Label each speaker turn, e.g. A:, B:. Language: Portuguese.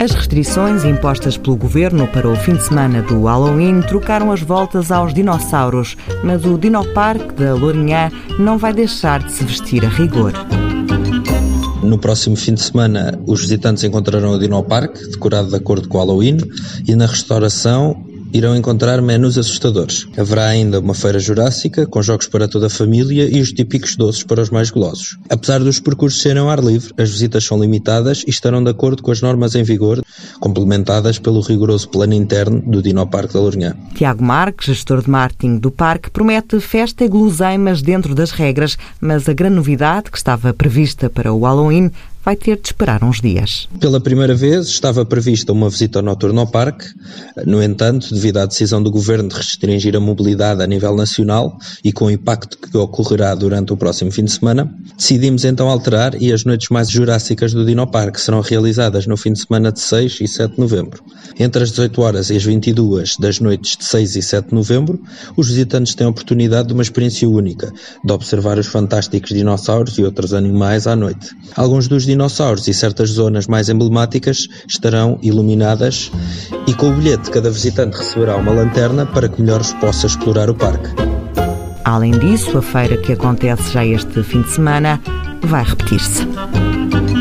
A: As restrições impostas pelo governo para o fim de semana do Halloween trocaram as voltas aos dinossauros, mas o Dinoparque da Lourinhã não vai deixar de se vestir a rigor.
B: No próximo fim de semana, os visitantes encontrarão o Dinoparque, decorado de acordo com o Halloween, e na restauração irão encontrar menus assustadores. Haverá ainda uma feira jurássica, com jogos para toda a família e os típicos doces para os mais golosos. Apesar dos percursos serem ao ar livre, as visitas são limitadas e estarão de acordo com as normas em vigor, complementadas pelo rigoroso plano interno do Dinoparque da Lourinhã.
A: Tiago Marques, gestor de marketing do parque, promete festa e guloseimas dentro das regras, mas a grande novidade, que estava prevista para o Halloween, vai ter de esperar uns dias.
B: Pela primeira vez estava prevista uma visita noturna ao parque. No entanto, devido à decisão do Governo de restringir a mobilidade a nível nacional e com o impacto que ocorrerá durante o próximo fim de semana, decidimos então alterar e as noites mais jurássicas do Dinoparque serão realizadas no fim de semana de 6 e 7 de novembro. Entre as 18 horas e as 22 das noites de 6 e 7 de novembro, os visitantes têm a oportunidade de uma experiência única, de observar os fantásticos dinossauros e outros animais à noite. Alguns dos dinossauros e certas zonas mais emblemáticas estarão iluminadas e com o bilhete cada visitante receberá uma lanterna para que melhor possa explorar o parque.
A: Além disso, a feira que acontece já este fim de semana vai repetir-se.